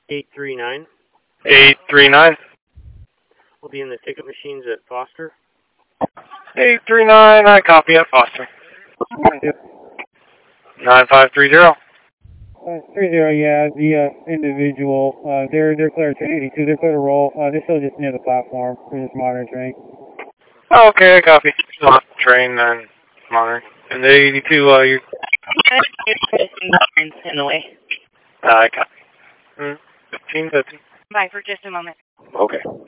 839. 839. We'll be in the ticket machines at Foster. 839, I copy at Foster. 9530. 30, yeah, the individual, they're clear to 82, they're clear to roll. They're still just near the platform. We're just monitoring. Oh, okay, I copy. Train and monitoring. And the 82, you... In the way. I copy. 1550. Bye for just a moment. Okay.